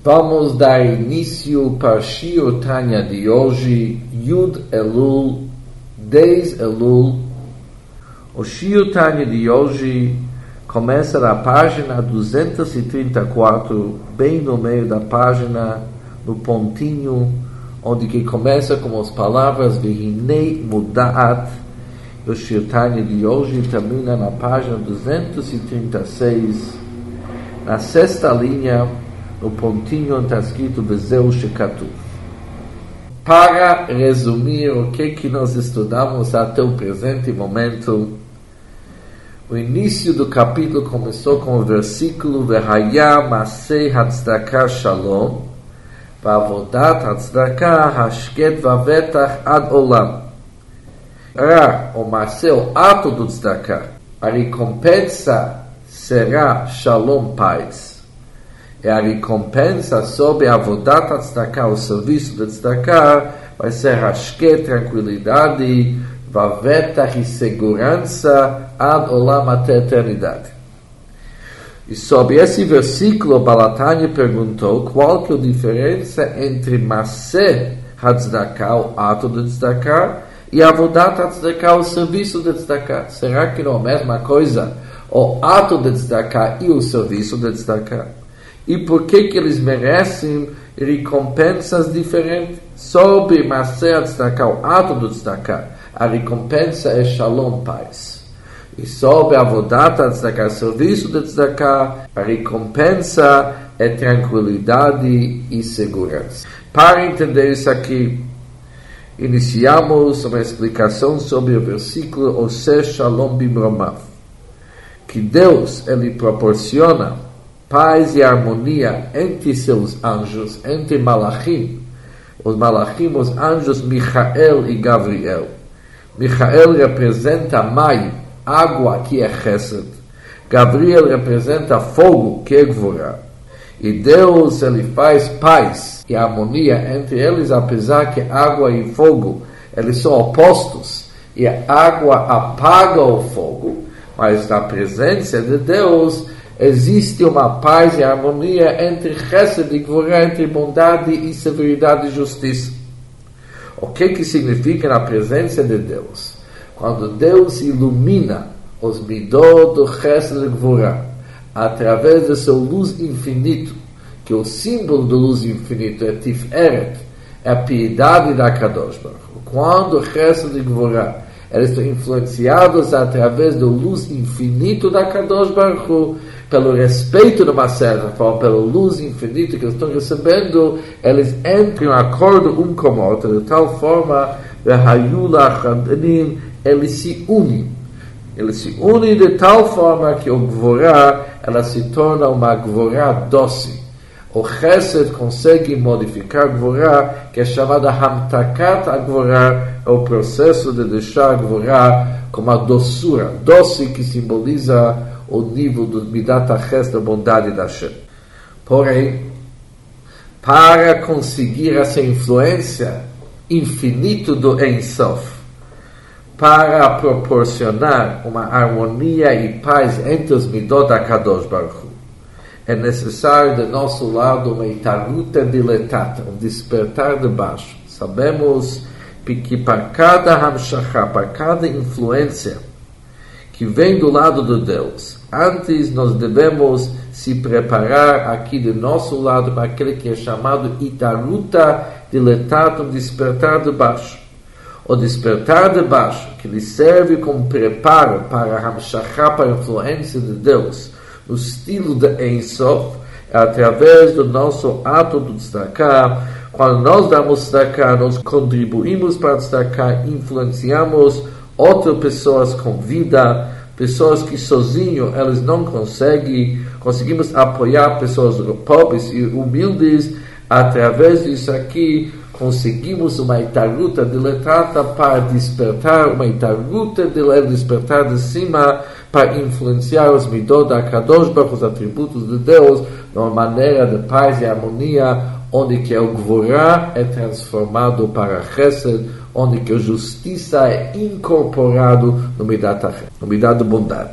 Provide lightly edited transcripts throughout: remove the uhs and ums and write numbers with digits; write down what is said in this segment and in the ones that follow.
Vamos dar início para o Shiur Tanya de hoje, Yud Elul, 10 Elul. O Shiur Tanya de hoje começa na página 234, bem no meio da página, no pontinho, onde que começa com as palavras Vehinei Muda'at. O Shiur Tanya de hoje termina na página 236, na sexta linha, no pontinho onde está escrito Vezeu Shekatuv. Para resumir o que nós estudamos até o presente momento, o início do capítulo começou com o versículo Vehaya Masei Hatzdaka Shalom Vavodat Hatzdaka Hashket Vavetach Ad Olam. O Masei, o ato do Tzedakah, a recompensa será Shalom, paz. E a recompensa sobre a Avodat Tzedakah, o serviço de Tzedakah, vai ser Hashket, tranquilidade, Vavetach e segurança, Ad Olam, até a eternidade. E sobre esse versículo, Balatanya perguntou qual que é a diferença entre Maseh HaTzedakah, o ato de Tzedakah, e Avodat Tzedakah, o serviço de Tzedakah. Será que não é a mesma coisa, o ato de Tzedakah e o serviço de Tzedakah? E por que eles merecem recompensas diferentes? Sobre Maseh Tzedakah, o ato do Tzedakah, a recompensa é Shalom, paz. E sobre Avodat Tzedakah, o serviço de Tzedakah, a recompensa é tranquilidade e segurança. Para entender isso aqui, iniciamos uma explicação sobre o versículo Oseh Shalom Bimromav, que Deus, ele proporciona paz e harmonia entre seus anjos, entre Malachim. Os Malachim, os anjos Michael e Gabriel. Michael representa Mai, água, que é Chesed. Gabriel representa fogo, que é Gvorá. E Deus, ele faz paz e harmonia entre eles, apesar que água e fogo, eles são opostos. E a água apaga o fogo, mas na presença de Deus, existe uma paz e harmonia entre Chesed e Gvorá, entre bondade e severidade e justiça. O que significa na presença de Deus? Quando Deus ilumina os midot do Chesed e Gvorá, através do seu luz infinito, que o símbolo da luz infinito é Tiferet, é a piedade da Kadosh Baruch Hu. Quando Chesed e Gvorá, eles estão influenciados através da luz infinito da Kadosh Baruch Hu, pelo respeito de uma certa forma, pela luz infinita que eles estão recebendo, eles entram em acordo um com o outro, de tal forma, eles se unem. Eles se unem de tal forma que o Gvorá, ela se torna uma Gvorá doce. O Chesed consegue modificar a Gvorá, que é chamada Hamtakat Gvorá, é o processo de deixar a Gvorá com uma doçura, doce que simboliza o nível do Midat HaChesed, da bondade da Hashem. Porém, para conseguir essa influência infinita do Ein Sof, para proporcionar uma harmonia e paz entre os Midot da Kadosh Baruch Hu, é necessário do nosso lado uma itaruta diletata, um despertar de baixo. Sabemos que para cada hamshachá, para cada influência que vem do lado de Deus, antes nós devemos se preparar aqui do nosso lado para aquele que é chamado itaruta diletata, um despertar de baixo. O despertar de baixo, que lhe serve como preparo para a hamshachá, para a influência de Deus, no estilo de Ein Sof, é através do nosso ato do tzedakah. Quando nós damos tzedakah, nós contribuímos para o tzedakah, influenciamos outras pessoas com vida, pessoas que sozinho eles não conseguimos apoiar pessoas pobres e humildes. Através disso aqui, conseguimos uma itaruta diletrata para despertar, uma itaruta despertar de cima, para influenciar os midot da Kadosh Baruch Hu, os atributos de Deus, de uma maneira de paz e harmonia, onde que o Gvorá é transformado para Chesed, onde que a justiça é incorporado no Midat HaChesed, no Midat da bondade.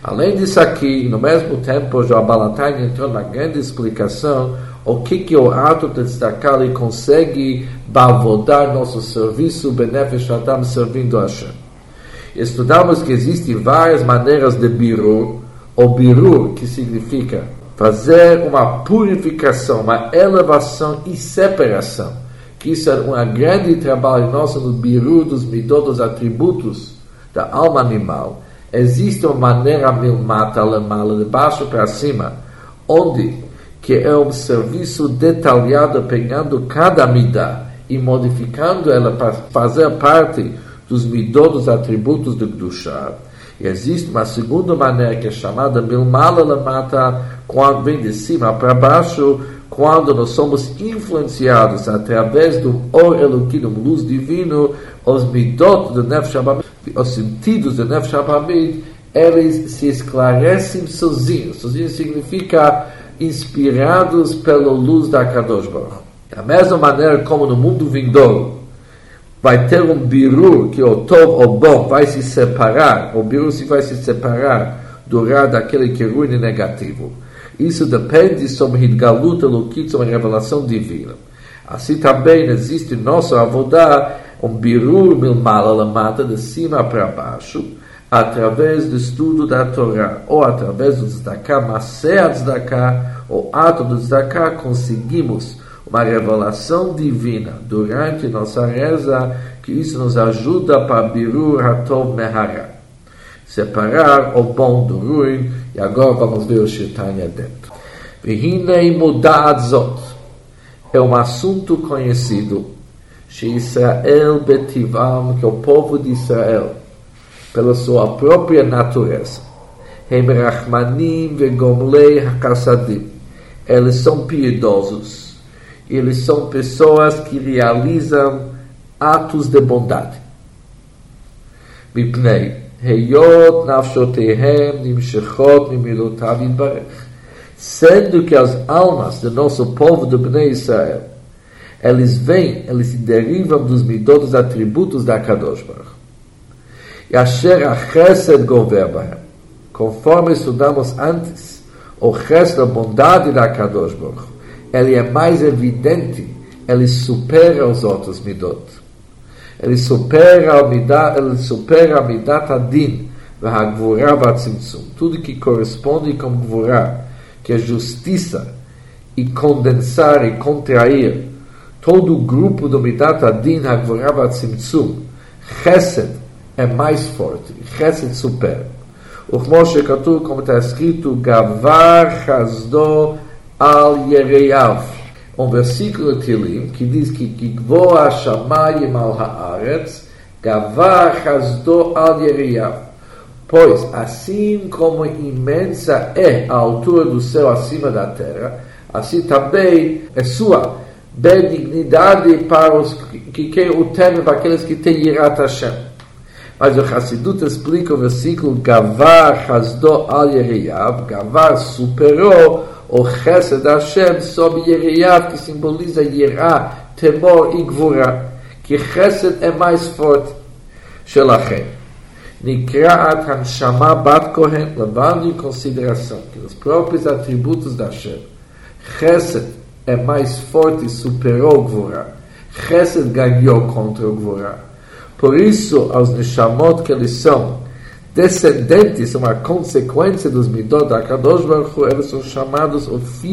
Além disso aqui, no mesmo tempo, já o Baal HaTanya entrou na grande explicação o que o ato de tzedakah ele consegue bavodar nosso serviço, benefesh Adam, servindo a Hashem. Estudamos que existem várias maneiras de birur, o birur, que significa fazer uma purificação, uma elevação e separação, que isso é um grande trabalho nosso no birur dos midot, dos atributos da alma animal. Existe uma maneira milmata, lemala, de baixo para cima, onde que é um serviço detalhado, pegando cada midá e modificando ela para fazer parte dos midot, dos atributos do Kedushá. E existe uma segunda maneira que é chamada milmala lemata, quando vem de cima para baixo, quando nós somos influenciados através do Or Eloquim, luz divino, os midot do Nefesh HaBamid, os sentidos do Nefesh HaBamid, eles se esclarecem sozinhos. Sozinhos significa inspirados pela luz da Kadosh Baruch Hu. Da mesma maneira como no mundo vindouro vai ter um birur, que o tov, o bom, vai se separar, o birur vai se separar do ra daquele que é ruim e negativo. Isso depende sobre Hidgalut Elokit, sobre a revelação divina. Assim também existe em nosso avodá um birur milmala lamata, de cima para baixo, através do estudo da Torá, ou através do tzedakah, maseh tzedakah, o ato do tzedakah, conseguimos uma revelação divina durante nossa reza, que isso nos ajuda para birur hatov mehara, separar o bom do ruim. E agora vamos ver o Shir Tanya dentro. Vehinei mudad zot, é um assunto conhecido, Israel betivam, que é o povo de Israel, pela sua própria natureza, Hem rachmanim vegomlei hakassadim, eles são piedosos, eles são pessoas que realizam atos de bondade. Mipnei Heyot nafshotehem nimshechot mimilotav yitbarech, sendo que as almas do nosso povo do Bnei Israel, eles se derivam dos midot, dos atributos da Kadosh Baruch Hu. E asher achesed gover bahem, conforme estudamos antes, o chesed, a bondade da Kadosh Baruch Hu, ele é mais evidente, ele supera os outros midot. Ele supera a midat adin, v'hagvura v'atzimtzum, tudo que corresponde com gvura, que é justiça, e condensar e contrair todo o grupo do midat adin, hagvura v'atzimtzum. Chesed é mais forte, chesed supera. O Moshe Katuv, como está escrito, gavar chazdo al yereiav, um versículo de Tilim que diz que Gvoa Shamayim al haaretz gavar chazdo al yeriyav, pois assim como imensa é a altura do céu acima da terra, assim também é sua benignidade para os que o temem, para aqueles que têm Yirat Hashem. Mas o Hassidut explica o versículo gavar chazdo al yeriyav, gavar superou o chesed Hashem sob Yeriyav, que simboliza Yerá, temor e gvura, que chesed é mais forte. Shelachem Nikraat Hanshama Bat Kohen, levando em consideração que os próprios atributos da Hashem, chesed é mais forte e superou gvura, chesed ganhou contra o gvura. Por isso, aos Neshamot que eles são descendentes, uma consequência dos midot da Kadosh Baruch Hu, eles são chamados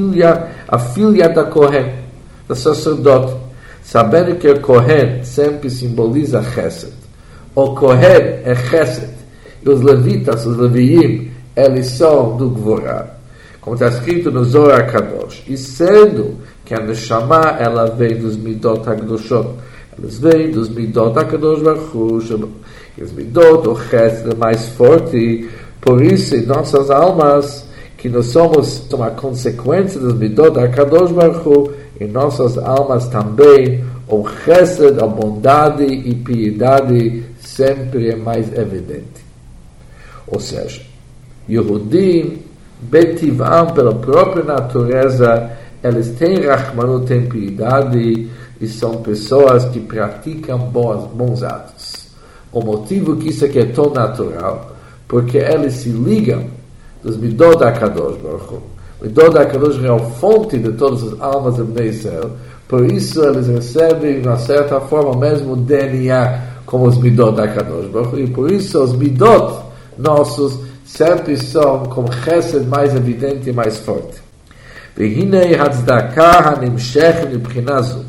a filha da Kohen, da sacerdote, sabendo que o Kohen sempre simboliza Chesed. O Kohen é Chesed, e os levitas, os leviim, eles são do Gvorá, como está escrito no Zohar Kadosh. E sendo que a Neshama, ela vem dos midot HaKadoshot, eles vêm dos midot HaKadosh Baruch Hu, os midot, o chesed é mais forte, por isso em nossas almas, que nós somos uma consequência dos midot da Kadosh Baruch Hu, em nossas almas também, o chesed, a bondade e piedade sempre é mais evidente. Ou seja, Yehudim, betivam, pela própria natureza, eles têm rachmanut, têm piedade, e são pessoas que praticam bons atos. O motivo que isso aqui é tão natural, porque eles se ligam dos Midot da Kadosh Baruch Hu. Midot da Kadosh Baruch Hu é a fonte de todas as almas de Bnei Israel. Por isso eles recebem, de uma certa forma, o mesmo DNA como os Midot da Kadosh Baruch Hu. E por isso os Midot nossos sempre são com chesed mais evidente e mais forte. Vehinei hatzdaka hanimshech mibchina zu.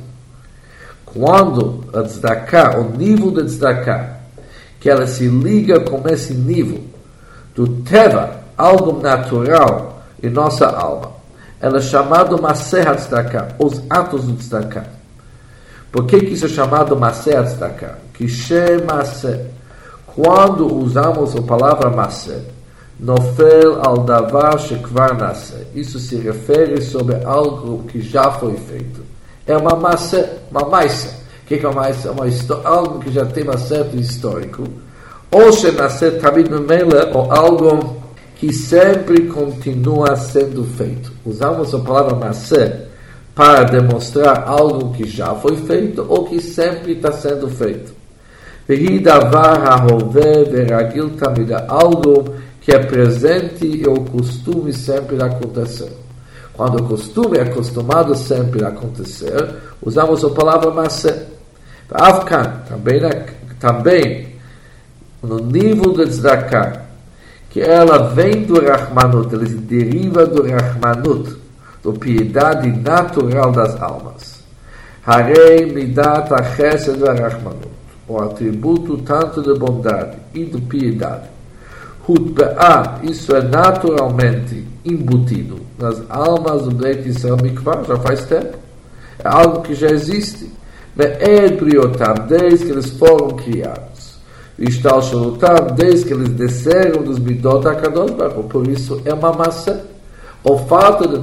Quando a tzedakah, o nível da tzedakah, que ela se liga com esse nível do teva, algo natural em nossa alma, ela é chamado Maseh HaTzedakah, os atos do tzedakah. Por que isso é chamado Maseh HaTzedakah? Kishe Maseh. Quando usamos a palavra Maseh, Nofel al davar shekvar naseh. Isso se refere sobre algo que já foi feito. É uma Maseh, uma maisa. O que é uma maisa? Algo que já tem um certo histórico. Ou shenaseh tamid memela, ou algo que sempre continua sendo feito. Usamos a palavra Maseh para demonstrar algo que já foi feito ou que sempre está sendo feito. Vehi davar hahove veragil tamid, algo que é presente e o costume sempre acontecer. Quando o costume é acostumado sempre a acontecer, usamos a palavra Maseh. Afkan, também no nível de tzedakah, que ela vem do Rahmanut, ela se deriva do Rahmanut, da piedade natural das almas. Harei midat ha-chesed va-Rahmanut, o atributo tanto de bondade e de piedade. Hutbe'ah, isso é naturalmente embutido nas almas do Bnei Israel Mikvah, já faz tempo. É algo que já existe. Me'ed briotam, desde que eles foram criados. Ishtal shalotam, desde que eles desceram dos Midot HaKadosh Baruch Hu. Por isso é uma massa. A forma de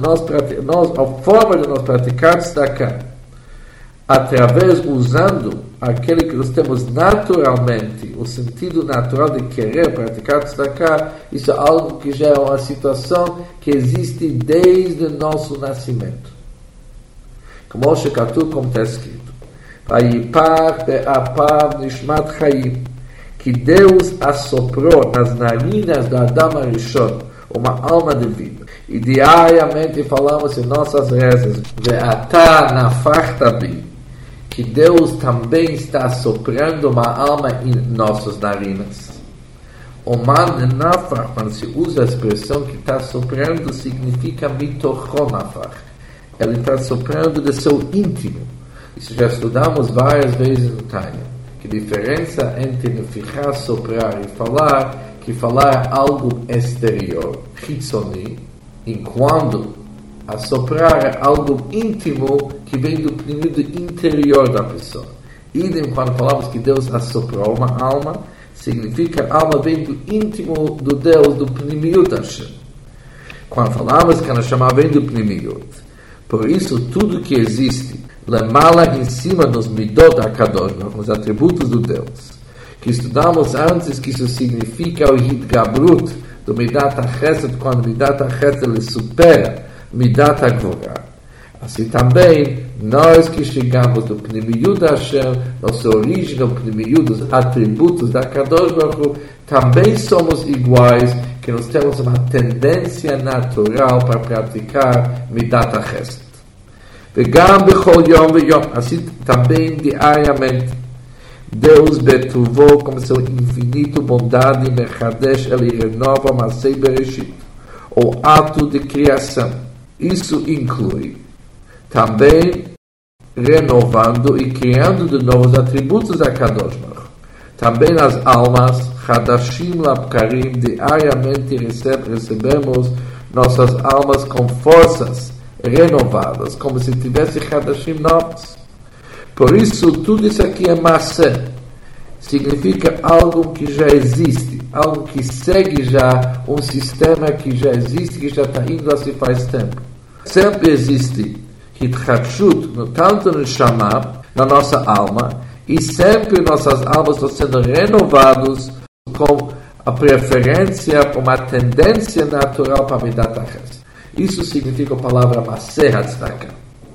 nós praticar tzedakah, através, usando aquele que nós temos naturalmente, o sentido natural de querer praticar tzedakah, isso é algo que já é uma situação que existe desde o nosso nascimento. Como está escrito, Vayipar be'apar nishmat chayim, que Deus assoprou nas narinas do Adam Arishon uma alma de vida. E diariamente falamos em nossas rezas, ve'ata nafachta bi, que Deus também está soprando uma alma em nossas narinas. O man nafach, quando se usa a expressão que está soprando, significa mitochon nafach. Ele está soprando de seu íntimo. Isso já estudamos várias vezes no Tânia. Que diferença entre nefichá, soprar e falar, que falar algo exterior, hitzoni, enquanto a soprar é algo íntimo que vem do interior da pessoa. E quando falamos que Deus assoprou uma alma, significa que a alma vem do íntimo do Deus, do pnimiut Hashem. Quando falamos que a Neshama vem do pnimiut, por isso tudo que existe lemala em cima dos Midot HaKadosh, os atributos do Deus, que estudamos antes, que isso significa o Hitgabrut do Midat HaChesed, quando Midat HaChesed ele supera Midat HaGvorah. Assim também, nós que chegamos do Pnimiut Hashem, nossa origem do Pnimiut, dos atributos da Kadosh Baruch Hu, também somos iguais, que nós temos uma tendência natural para praticar Midat HaChesed. Vegam bechol yom veyom, assim também diariamente, Deus betuvou com seu infinito bondade, mechadesh, ele renova Masei Bereshit, o ato de criação. Isso inclui também renovando e criando de novo os atributos da Kadosh Baruch Hu. Também nas almas, Hadashim Lapkarim, diariamente recebemos nossas almas com forças renovadas, como se tivesse Hadashim novos. Por isso, tudo isso aqui é Maseh. Significa algo que já existe, algo que segue já um sistema que já existe, que já está indo assim faz tempo. Sempre existe Hitchachut, tanto no Shama, na nossa alma, e sempre nossas almas estão sendo renovadas com a preferência, com uma tendência natural para Midat HaChesed. Isso significa a palavra Maseh HaTzedakah.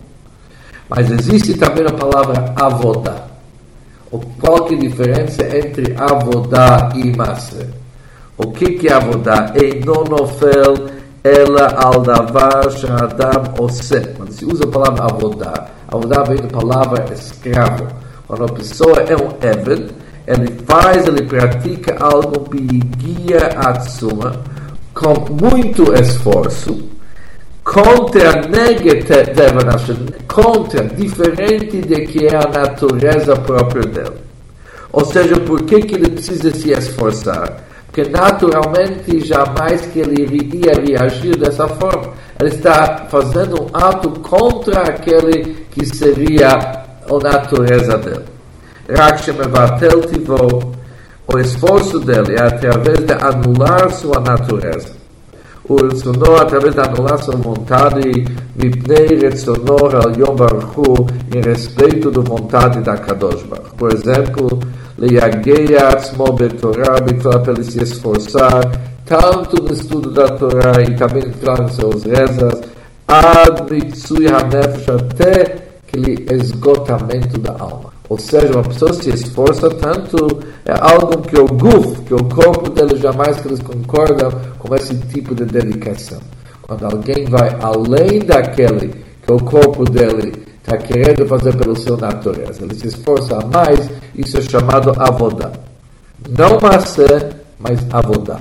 Mas existe também a palavra Avodah. Qual que é a diferença entre Avodah e Maseh? O que é avodá? Eino nofel ela al davar she'adam oseh. Quando se usa a palavra avodá, avodá vem da palavra escravo. Quando a pessoa é um eved, ele pratica algo bigia atzuma, com muito esforço, diferente de que é a natureza própria dele. Ou seja, por que ele precisa se esforçar? Porque naturalmente jamais que ele iria reagir dessa forma. Ele está fazendo um ato contra aquele que seria a natureza dele. O esforço dele é através de anular sua natureza. O Retzono, através de anular sua vontade, mipnei Retzono al Yom Baruch Hu, em respeito da vontade da Kadosh Baruch. Por exemplo, Leyageia Atzmo Betorah, para ele se esforçar, tanto no estudo da Torá e também em seus rezas, ad mitzui hanefesh, até aquele esgotamento da alma. Ou seja, uma pessoa se esforça tanto, é algo que o guf, que o corpo dele jamais que eles concordam com esse tipo de dedicação. Quando alguém vai além daquele que o corpo dele está querendo fazer pela sua natureza, ele se esforça a mais, isso é chamado avodá. Não maaseh, mas avodá.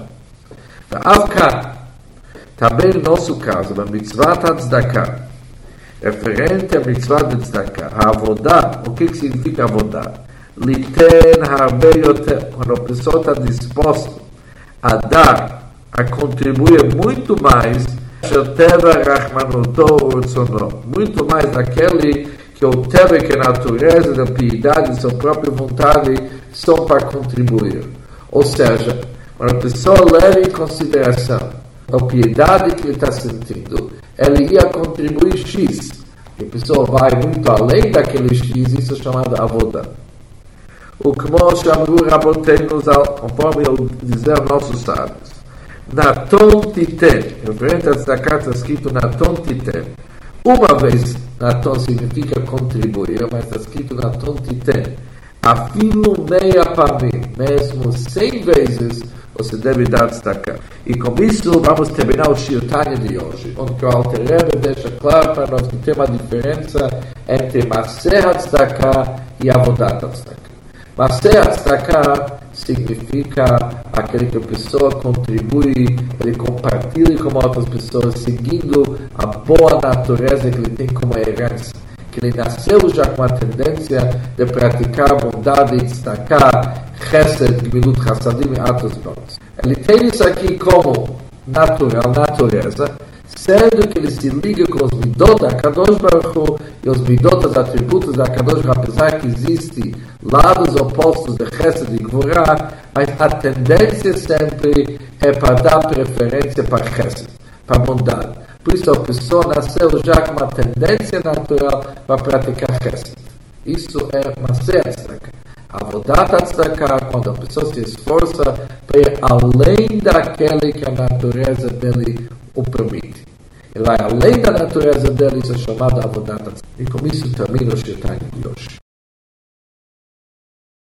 Também no nosso caso, na mitzvah tzedakah, referente à mitzvah de tzedakah, a avodá, o que significa avodá? Liten harbe yoter, quando a pessoa está disposta a dar, a contribuir muito mais, muito mais daquele que o teve, que a natureza da piedade e sua própria vontade são para contribuir. Ou seja, quando a pessoa leva em consideração a piedade que ele está sentindo, ele ia contribuir X. E a pessoa vai muito além daquele X, isso é chamado avodá. O que nós chamamos Raboteinos, conforme eu dizer aos nossos sábios. Naton titen, referente a tzedakah está escrito Naton titen. Uma vez Naton significa contribuir, mas está escrito Naton titen. Afilo meia pamim, mesmo 100 vezes você deve dar tzedakah. E com isso vamos terminar o Shir Tanya de hoje, onde o Alter Rebbe deixa claro para nós que tem uma diferença entre Maaseh tzedakah e Avodat tzedakah. Maaseh tzedakah significa aquele que a pessoa contribui, ele compartilha com outras pessoas, seguindo a boa natureza que ele tem como herança, que ele nasceu já com a tendência de praticar bondade e tzedakah, chesed, gemilut chassadim e atos bons. Ele tem isso aqui como natureza, sendo que ele se liga com os midot da Kadosh Baruch Hu e os midot, os atributos da Kadosh Baruch Hu, apesar que existem lados opostos de Chesed e Gvorah, mas a tendência sempre é para dar preferência para Chesed, para bondade. Por isso a pessoa nasceu já com uma tendência natural para praticar Chesed. Isso é Maaseh tzedakah. Avodat tzedakah, quando a pessoa se esforça para ir além daquele que a natureza dele o permite. Ele vai além da natureza dele, isso é chamado Avodat tzedakah. E com isso termina o Shir Tanya de hoje.